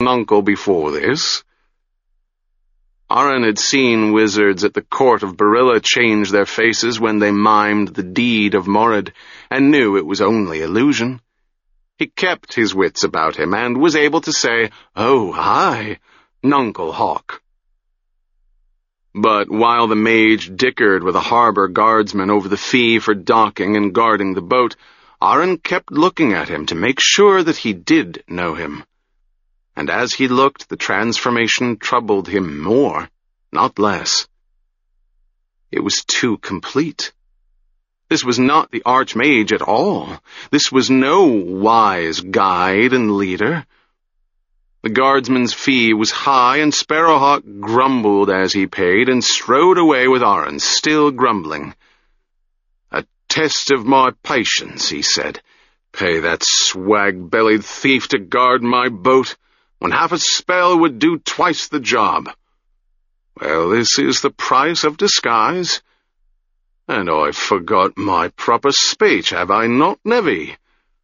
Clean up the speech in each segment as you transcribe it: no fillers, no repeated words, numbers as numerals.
nuncle, before this?" Aran had seen wizards at the court of Barilla change their faces when they mimed the deed of Morid, and knew it was only illusion. He kept his wits about him, and was able to say, "Oh, aye, Nuncle Hawk." But while the mage dickered with a harbour guardsman over the fee for docking and guarding the boat, Aran kept looking at him to make sure that he did know him. And as he looked, the transformation troubled him more, not less. It was too complete. This was not the Archmage at all. This was no wise guide and leader. The guardsman's fee was high, and Sparrowhawk grumbled as he paid and strode away with Aran, still grumbling. "A test of my patience," he said. "Pay that swag-bellied thief to guard my boat, when half a spell would do twice the job. Well, this is the price of disguise. And I've forgot my proper speech, have I not, Nevy?"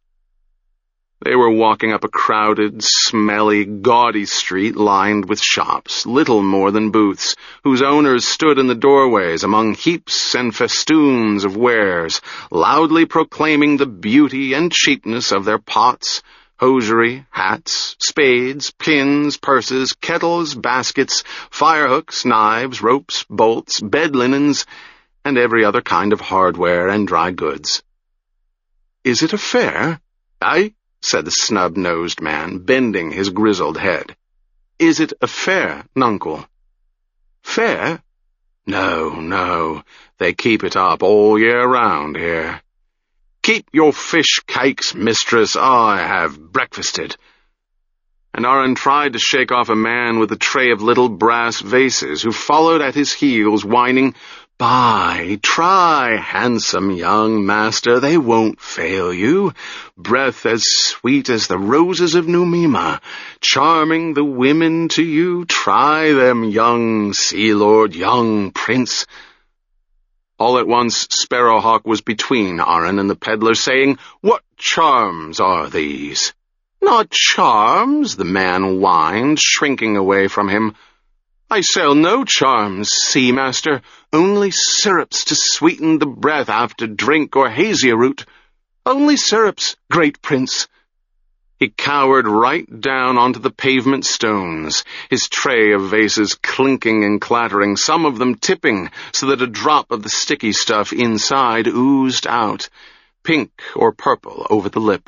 They were walking up a crowded, smelly, gaudy street lined with shops, little more than booths, whose owners stood in the doorways among heaps and festoons of wares, loudly proclaiming the beauty and cheapness of their pots, hosiery, hats, spades, pins, purses, kettles, baskets, firehooks, knives, ropes, bolts, bed linens, and every other kind of hardware and dry goods. "Is it a fair?" "Aye," said the snub-nosed man, bending his grizzled head. "Is it a fair, nuncle?" "Fair? No, they keep it up all year round here." "Keep your fish cakes, mistress, I have breakfasted." And Aran tried to shake off a man with a tray of little brass vases who followed at his heels, whining, "Buy, try, handsome young master, they won't fail you. Breath as sweet as the roses of Numima, charming the women to you, try them, young sea lord, young prince." All at once Sparrowhawk was between Aran and the peddler, saying, "What charms are these?" "Not charms," the man whined, shrinking away from him. "I sell no charms, sea master, only syrups to sweeten the breath after drink or hazy root. Only syrups, great prince." He cowered right down onto the pavement stones, his tray of vases clinking and clattering, some of them tipping so that a drop of the sticky stuff inside oozed out, pink or purple over the lip.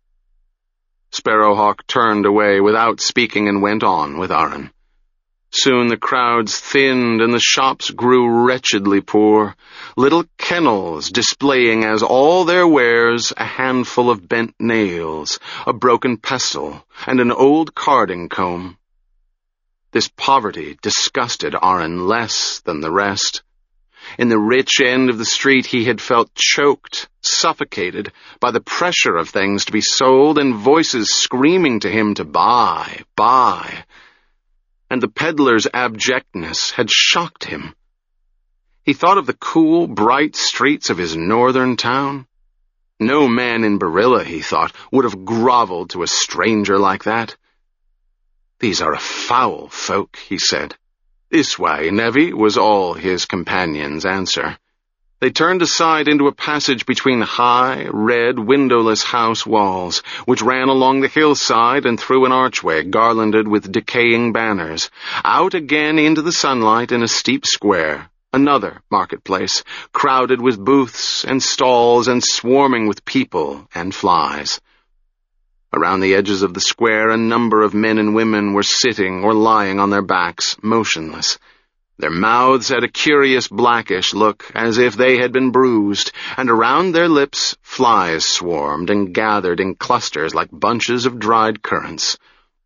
Sparrowhawk turned away without speaking and went on with Aran. Soon the crowds thinned and the shops grew wretchedly poor, little kennels displaying as all their wares a handful of bent nails, a broken pestle, and an old carding comb. This poverty disgusted Aran less than the rest. In the rich end of the street he had felt choked, suffocated by the pressure of things to be sold and voices screaming to him to buy, buy. And the peddler's abjectness had shocked him. He thought of the cool, bright streets of his northern town. No man in Barilla, he thought, would have groveled to a stranger like that. "These are a foul folk," he said. "This way, Nevy," was all his companion's answer. They turned aside into a passage between high, red, windowless house walls, which ran along the hillside and through an archway garlanded with decaying banners, out again into the sunlight in a steep square, another marketplace, crowded with booths and stalls and swarming with people and flies. Around the edges of the square a number of men and women were sitting or lying on their backs, motionless. Their mouths had a curious blackish look, as if they had been bruised, and around their lips flies swarmed and gathered in clusters like bunches of dried currants.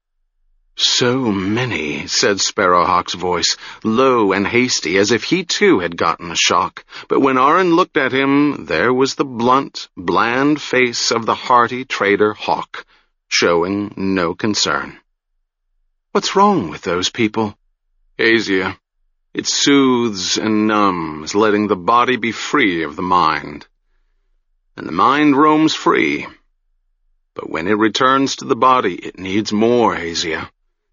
"So many," said Sparrowhawk's voice, low and hasty, as if he too had gotten a shock. But when Aran looked at him, there was the blunt, bland face of the hearty trader Hawk, showing no concern. "What's wrong with those people?" "Asia. It soothes and numbs, letting the body be free of the mind. And the mind roams free. But when it returns to the body, it needs more, Asia.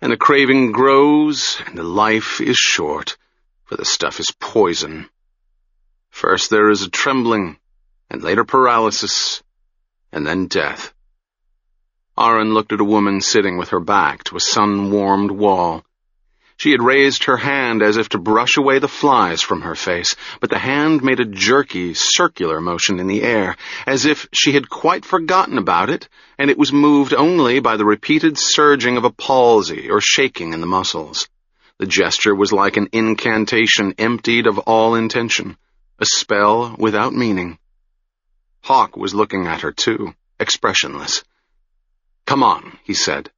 and the craving grows, and the life is short, for the stuff is poison. First there is a trembling, and later paralysis, and then death. Aron looked at a woman sitting with her back to a sun-warmed wall. She had raised her hand as if to brush away the flies from her face, but the hand made a jerky, circular motion in the air, as if she had quite forgotten about it, and it was moved only by the repeated surging of a palsy or shaking in the muscles. The gesture was like an incantation emptied of all intention, a spell without meaning. Hawk was looking at her too, expressionless. "Come on," he said.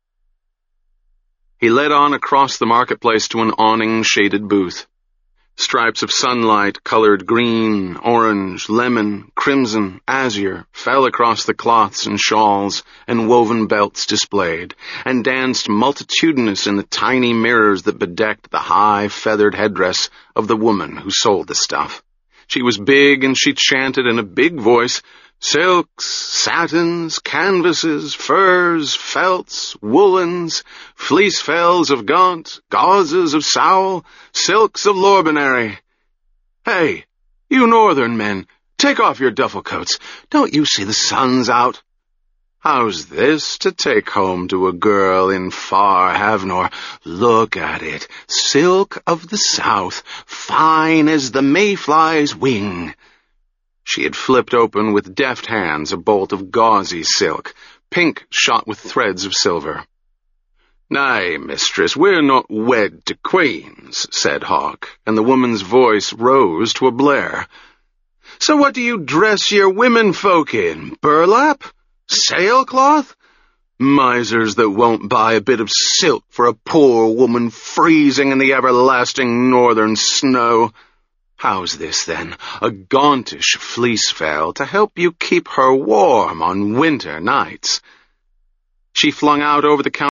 He led on across the marketplace to an awning-shaded booth. Stripes of sunlight, colored green, orange, lemon, crimson, azure, fell across the cloths and shawls and woven belts displayed, and danced multitudinous in the tiny mirrors that bedecked the high, feathered headdress of the woman who sold the stuff. She was big, and she chanted in a big voice, "Silks, satins, canvases, furs, felts, woolens, fleece fells of Gaunt, gauzes of Sowell, silks of Lorbonary. Hey, you northern men, take off your duffel coats. Don't you see the sun's out? How's this to take home to a girl in far Havnor? Look at it, silk of the south, fine as the mayfly's wing." She had flipped open with deft hands a bolt of gauzy silk, pink shot with threads of silver. "Nay, mistress, we're not wed to queens," said Hawk, and the woman's voice rose to a blare. "So what do you dress your women folk in? Burlap? Sailcloth? Misers that won't buy a bit of silk for a poor woman freezing in the everlasting northern snow. How's this, then? A gauntish fleece veil to help you keep her warm on winter nights." She flung out over the counter